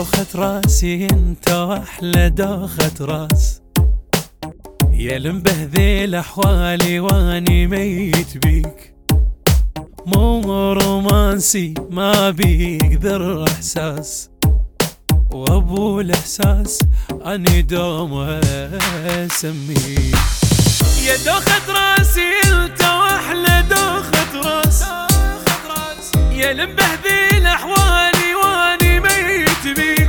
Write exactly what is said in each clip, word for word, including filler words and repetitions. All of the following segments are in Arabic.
دوخة راسي انت واحلى دوخة راس، يا لمبهذيل احوالي واني ميت بيك، مو رومانسي ما بيك ذر احساس، وابو الاحساس اني دوم اسميك. يا دوخة راسي انت واحلى دوخة راس، يا لمبهذيل احوالي واني ميت بيك،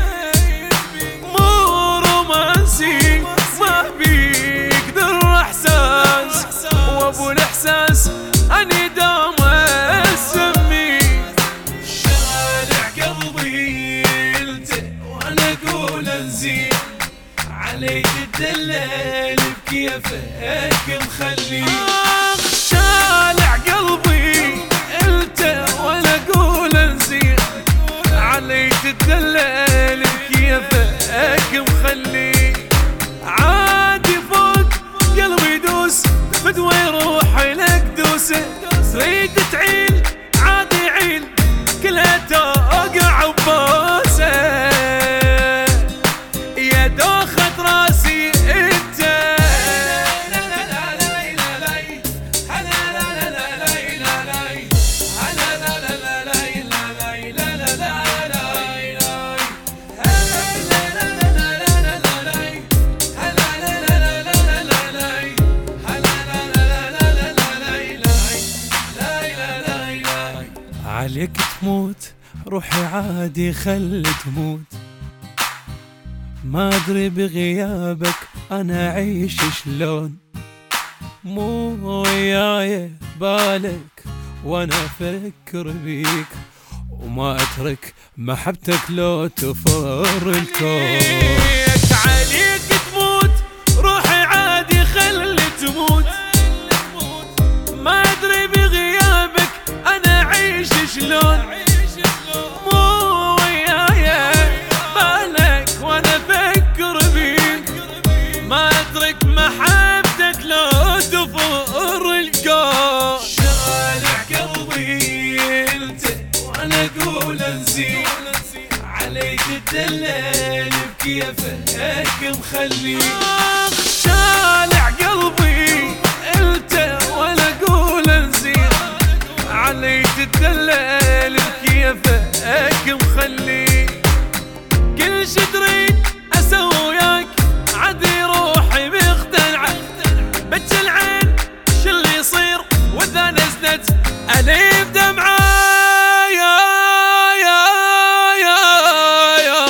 مو رومانسي ما بيك ذر احساس، وابو الاحساس اني دوم اسميك. شارع قلبي انت وانا اقول انزين، عليك الدلال بكيفك مخلي. شارع قلبي انت وانا اقول انزين، عليك الدلال بكيفك مخلي. عادي فوق قلبي دوس فدوى يروح لك دوسه، تريد تعيل عادي عيل كلها توقع ببوسه. يا دوخة راسي انت عليك تموت روحي عادي خل تموت، ما ادري بغيابك انا اعيش شلون، مو وياي بالك وانا افكر بيك، وما اترك محبتك لو تفر الكون. عليك تموت روحي عادي خل تموت، ما ادري بغيابك انا اعيش شلون، مو وياي بالك وانا افكر بيك، ما اترك محبتك لو تفر الكون. شارع قلبي انت وانا اقول انزين، عليك الدلال بكيفك مخلي. شارع قلبي انت وانا اقول انزين، عليك الدلال بكيفك مخلي. كل شي تريد اسوي وياك عادي روحي مقتنعه، بج العين شو اللي يصير واذا نزلت اليف دمعه. يا يا يا يا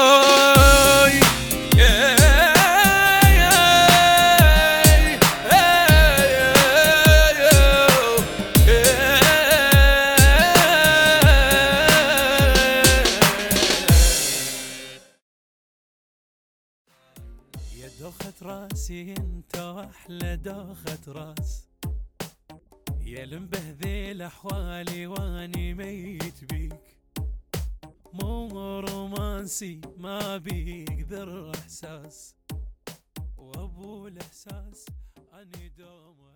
يا دوخة راسي انت واحلى دوخة راس، يا لمبهذيل احوالي واني ميت بيك، مو رومانسي ما بيك ذر احساس، وابو الاحساس اني دوم